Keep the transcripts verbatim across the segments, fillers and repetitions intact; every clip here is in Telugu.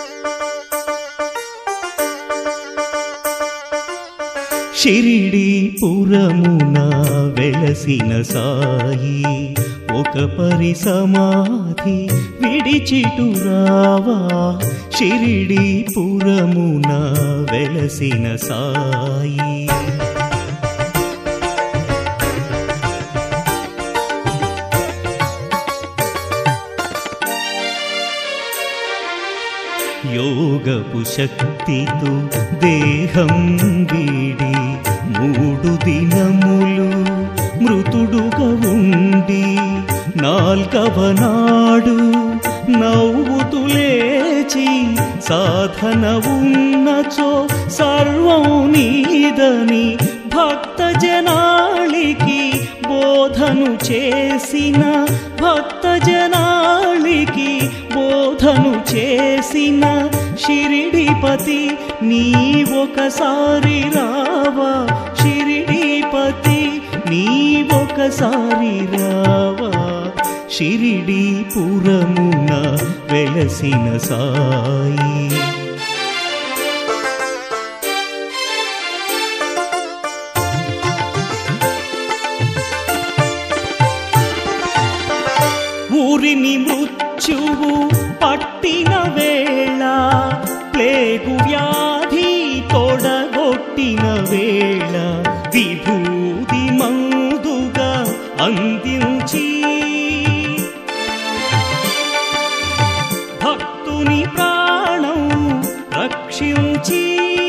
షిరిడి పురమున వెలసిన సాయి ఒక పరి సమాధి విడిచిటురావా షిరిడి పురమున వెలసిన సాయి యోగపు శక్తితో దేహం వీడి మూడు దినములు మృతుడుగా ఉండి నాల్గవ నాడు నవ్వుతూ లేచి సాధన ఉన్నచో సర్వం నీదని భక్త జనాళికి బోధను చేసిన భక్త జనాళికి బోధను చేసిన షిరిడిపతి నీ ఒకసారి రావా షిరిడిపతి నీ ఒకసారి రావా షిరిడి పురమున వెలసిన సాయి ఊరిని మృత్యువు పట్టిన వేళ ప్లేగు వ్యాధి తొడగొట్టిన వేళ విభూతి మందుగా అందించి భక్తుని ప్రాణం రక్షించి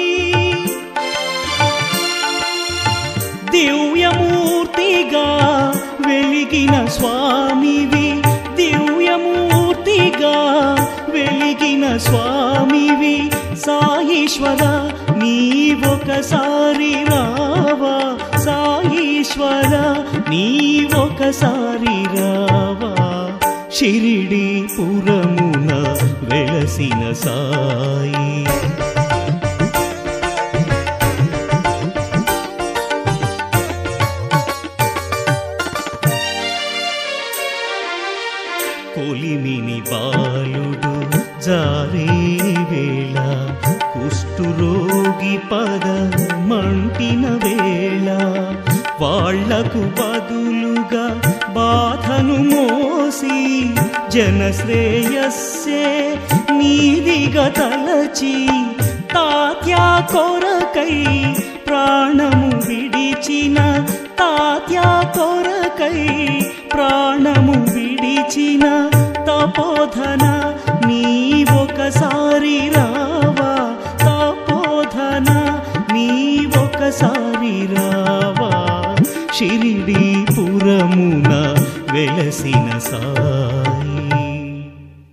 దివ్యమూర్తిగా వెలిగిన స్వామివి దివ్యమూర్తిగా వెలిగిన స్వామివి సాయీశ్వర నీ ఒకసారి రావా సాయీశ్వర నీ ఒకసారి రావా షిరిడి పురమున వెలసిన సాయి కొలిమిని బాలుడు జారే వేళ కుష్ఠురోగి పద మంటిన వేళ వాళ్లకు బదులుగా బాధను మోసి జనశ్రేయస్సే నీదిగా తలచి తాత్యా కొరకై ప్రాణము విడిచిన తాత్యా కొరకై ప్రాణము విడిచిన తపోధన నీ ఒకసారి రావా తపోధన నీ ఒకసారి రావా షిరిడి పురమున వెలసిన సాయి